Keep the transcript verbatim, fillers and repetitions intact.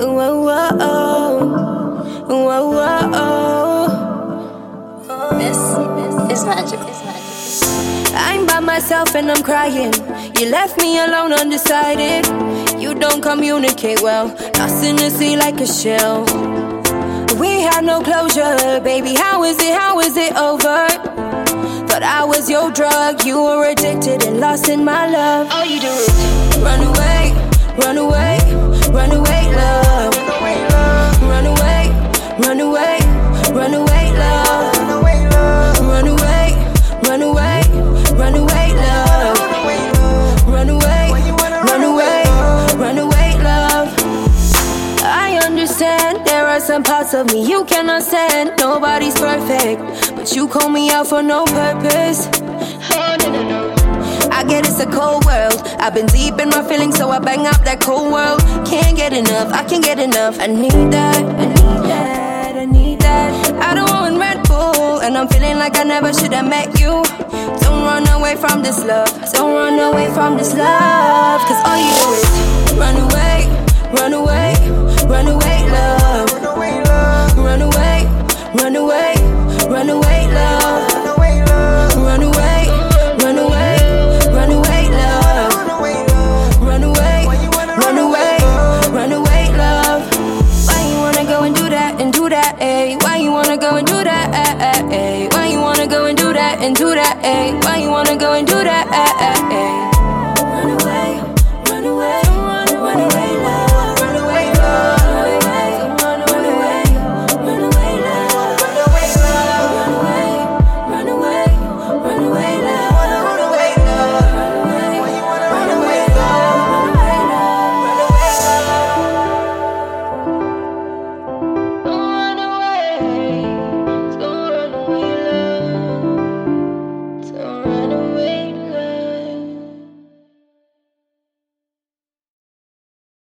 Whoa, whoa, whoa, whoa. This is magic. It's magic. I'm by myself and I'm crying. You left me alone, undecided. You don't communicate well. Lost in the sea like a shell. We had no closure, baby. How is it? How is it over? Thought I was your drug. You were addicted and lost in my love. All you do is run away, run away, run away, love. Run away, run away, run away, love. Run away, run away, run away, love. Run away, run away, run away, love. I understand there are some parts of me you cannot stand. Nobody's perfect, but you call me out for no purpose. oh no no no. I get it's a cold world. I've been deep in my feelings, so I bang up that cold world. Can't get enough, I can't get enough. I need that, I need that, I need that. I don't want Red Bull, and I'm feeling like I never should have met you. Don't run away from this love, don't run away from this love. Cause all you do is run away, run away, run away, love. Run away, run away, run away, love. Run away, run away, run away, love. Run away, run away, run away, love. Why you wanna go and do that and do that, eh? Why you wanna go and do that, eh, eh, eh? Why you wanna go and do that and do that,